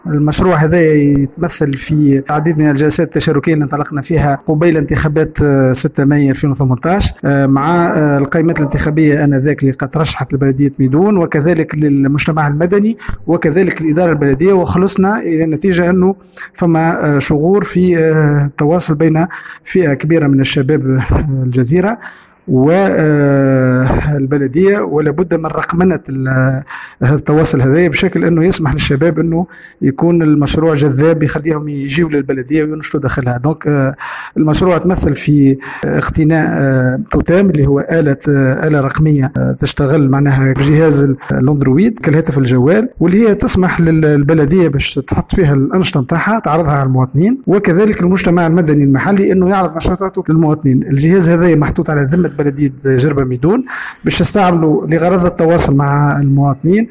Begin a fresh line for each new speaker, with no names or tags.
المشروع هذا يتمثل في عديد من الجلسات التشاركية اللي انطلقنا فيها قبيل انتخابات 6 مايو 2018 مع القائمات الانتخابية آنذاك اللي قد ترشحت لبلدية ميدون، وكذلك للمجتمع المدني وكذلك الإدارة البلدية، وخلصنا إلى النتيجة أنه فما شغور في التواصل بين فئة كبيرة من الشباب الجزيرة والبلدية، ولا بد من رقمنة التواصل هذا بشكل أنه يسمح للشباب أنه يكون المشروع جذاب يخليهم يجيوا للبلدية وينشطوا داخلها. دونك المشروع تمثل في اقتناء توتام اللي هو آلة رقمية تشتغل معناها بجهاز الاندرويد كالهاتف الجوال، واللي هي تسمح للبلدية باش تحط فيها الأنشطة نتاعها تعرضها على المواطنين، وكذلك المجتمع المدني المحلي أنه يعرض نشاطاته للمواطنين. الجهاز هذا محطوط على ذمة بلدية جربة ميدون باش تستعملوا لغرض التواصل مع المواطنين